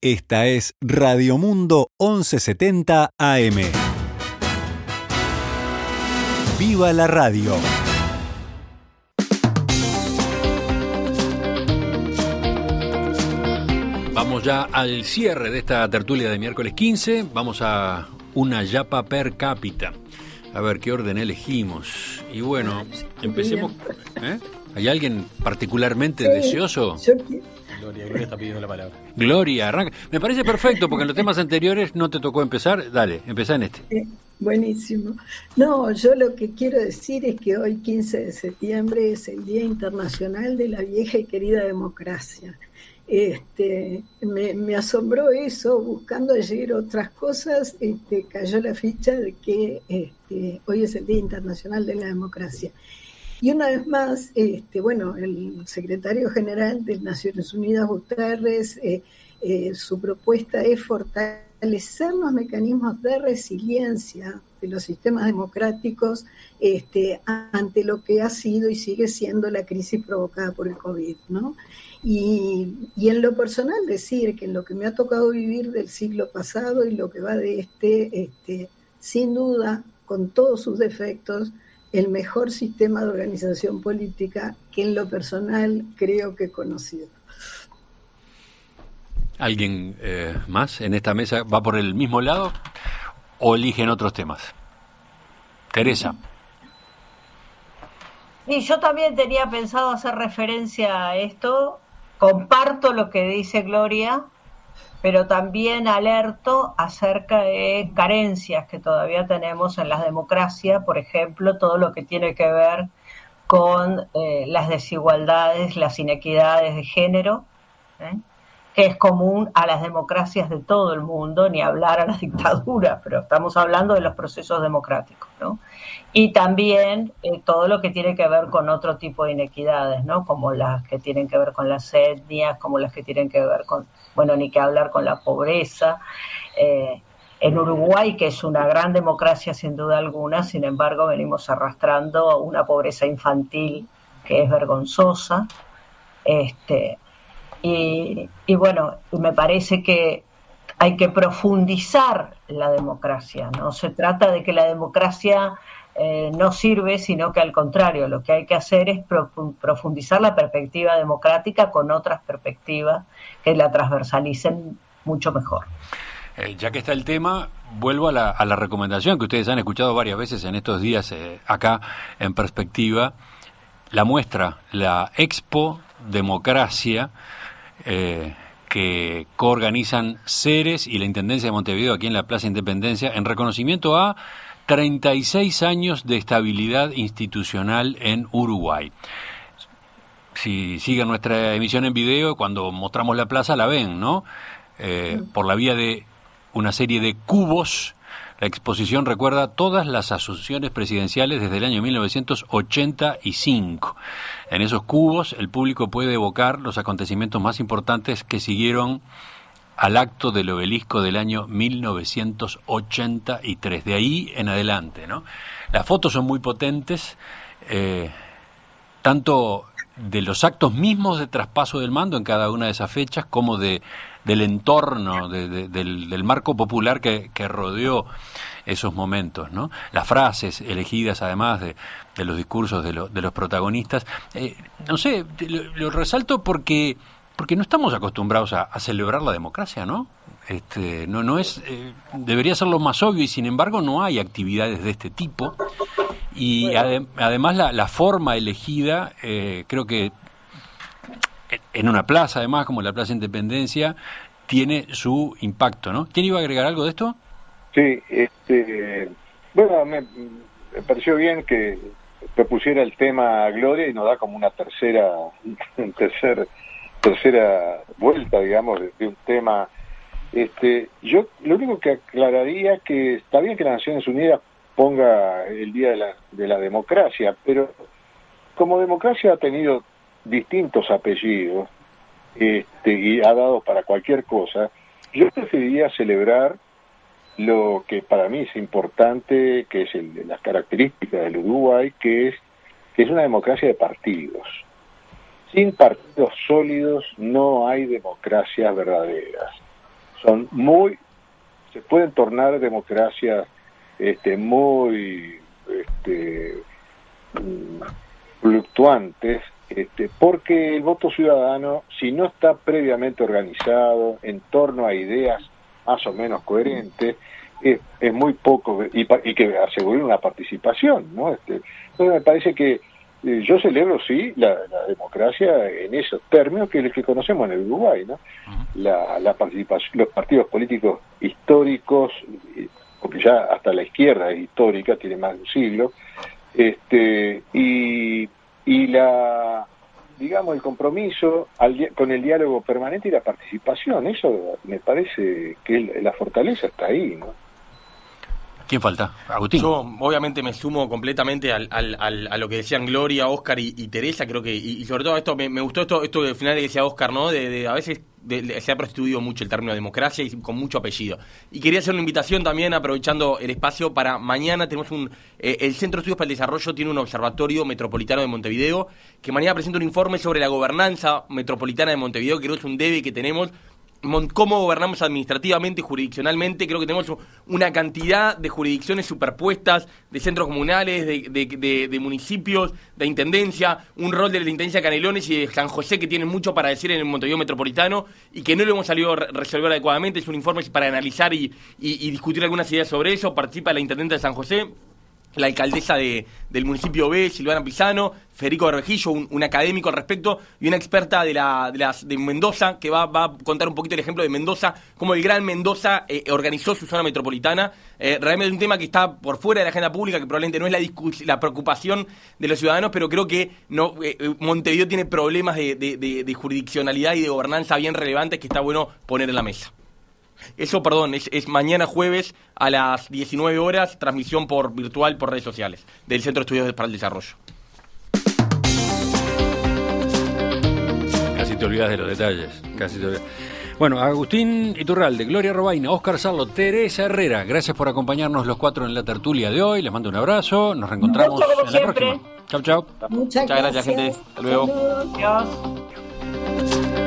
Esta es Radio Mundo 1170 AM. ¡Viva la radio! Vamos ya al cierre de esta tertulia de miércoles 15. Vamos a una yapa per cápita. A ver qué orden elegimos. Y bueno, empecemos. ¿Hay alguien particularmente deseoso? Gloria está pidiendo la palabra. Gloria, arranca. Me parece perfecto, porque en los temas anteriores no te tocó empezar. Dale, empezá en este. Buenísimo. No, yo lo que quiero decir es que hoy, 15 de septiembre, es el Día Internacional de la Vieja y Querida Democracia. Me asombró eso, buscando ayer otras cosas, cayó la ficha de que hoy es el Día Internacional de la Democracia. Y una vez más, el secretario general de Naciones Unidas, Guterres, su propuesta es fortalecer los mecanismos de resiliencia de los sistemas democráticos ante lo que ha sido y sigue siendo la crisis provocada por el COVID, ¿no? Y en lo personal decir que en lo que me ha tocado vivir del siglo pasado y lo que va de sin duda, con todos sus defectos, el mejor sistema de organización política que en lo personal creo que he conocido. ¿Alguien más en esta mesa va por el mismo lado o eligen otros temas? Teresa. Y yo también tenía pensado hacer referencia a esto. Comparto lo que dice Gloria, pero también alerto acerca de carencias que todavía tenemos en las democracias, por ejemplo, todo lo que tiene que ver con las desigualdades, las inequidades de género, que es común a las democracias de todo el mundo, ni hablar a las dictaduras, pero estamos hablando de los procesos democráticos, ¿no? Y también todo lo que tiene que ver con otro tipo de inequidades, ¿no? Como las que tienen que ver con las etnias, como las que tienen que ver con, ni que hablar con la pobreza. En Uruguay, que es una gran democracia sin duda alguna, sin embargo venimos arrastrando una pobreza infantil que es vergonzosa. Y me parece que hay que profundizar la democracia. No se trata de que la democracia no sirve, sino que al contrario, lo que hay que hacer es profundizar la perspectiva democrática con otras perspectivas que la transversalicen mucho mejor. Ya que está el tema, vuelvo a la recomendación que ustedes han escuchado varias veces en estos días acá en Perspectiva, la muestra, la Expo Democracia, que coorganizan Ceres y la Intendencia de Montevideo aquí en la Plaza Independencia en reconocimiento a 36 años de estabilidad institucional en Uruguay. Si siguen nuestra emisión en video, cuando mostramos la plaza la ven, ¿no? Por la vía de una serie de cubos. La exposición recuerda todas las asunciones presidenciales desde el año 1985. En esos cubos el público puede evocar los acontecimientos más importantes que siguieron al acto del obelisco del año 1983. De ahí en adelante, ¿no? Las fotos son muy potentes, tanto de los actos mismos de traspaso del mando en cada una de esas fechas, como del entorno, del marco popular que rodeó esos momentos, ¿no? Las frases elegidas, además de los discursos de los protagonistas. Lo resalto porque no estamos acostumbrados a celebrar la democracia, ¿no? No es, debería ser lo más obvio, y sin embargo no hay actividades de este tipo. Y además la forma elegida, creo que en una plaza, además, como la Plaza Independencia, tiene su impacto, ¿no? ¿Quién iba a agregar algo de esto? Sí, me pareció bien que propusiera el tema Gloria y nos da como una tercera vuelta, digamos, de un tema. Yo lo único que aclararía que está bien que las Naciones Unidas ponga el Día de la Democracia, pero como democracia ha tenido distintos apellidos y ha dado para cualquier cosa, yo preferiría celebrar lo que para mí es importante, que es las características del Uruguay, que es una democracia de partidos. Sin partidos sólidos no hay democracias verdaderas. se pueden tornar democracias muy fluctuantes, porque el voto ciudadano, si no está previamente organizado en torno a ideas más o menos coherentes, es muy poco, y que asegure una participación, ¿no? Entonces me parece que yo celebro, sí, la democracia en esos términos que es que conocemos en el Uruguay, ¿no? La participación, los partidos políticos históricos, porque ya hasta la izquierda es histórica, tiene más de un siglo, y digamos, el compromiso con el diálogo permanente y la participación, eso me parece que la fortaleza está ahí, ¿no? ¿Quién falta? Agustín. Yo obviamente me sumo completamente a lo que decían Gloria, Óscar y Teresa. Creo que, y sobre todo esto, me gustó esto del final que decía Óscar, ¿no? A veces se ha prostituido mucho el término democracia y con mucho apellido. Y quería hacer una invitación también, aprovechando el espacio, para mañana tenemos el Centro de Estudios para el Desarrollo tiene un observatorio metropolitano de Montevideo, que mañana presenta un informe sobre la gobernanza metropolitana de Montevideo, que creo que es un debe que tenemos. Cómo gobernamos administrativamente y jurisdiccionalmente. Creo que tenemos una cantidad de jurisdicciones superpuestas, de centros comunales, de municipios, de intendencia, un rol de la intendencia de Canelones y de San José que tienen mucho para decir en el Montevideo metropolitano y que no lo hemos salido a resolver adecuadamente. Es un informe para analizar y discutir algunas ideas sobre eso. Participa la intendente de San José, la alcaldesa del municipio B, Silvana Pisano, Federico Bervejillo, un académico al respecto, y una experta de Mendoza, que va a contar un poquito el ejemplo de Mendoza, cómo el Gran Mendoza organizó su zona metropolitana. Realmente es un tema que está por fuera de la agenda pública, que probablemente no es la preocupación de los ciudadanos, pero creo que Montevideo tiene problemas de jurisdiccionalidad y de gobernanza bien relevantes que está bueno poner en la mesa. Eso, perdón, es mañana jueves a las 19 horas, transmisión virtual por redes sociales del Centro de Estudios para el Desarrollo. Casi te olvidas de los detalles, casi te olvidas. Bueno, Agustín Iturralde, Gloria Robaina, Óscar Sarlo, Teresa Herrera, gracias por acompañarnos los cuatro en la tertulia de hoy. Les mando un abrazo, nos reencontramos en la próxima. Chau, chau. Muchas gracias, gente. Hasta luego. Adiós.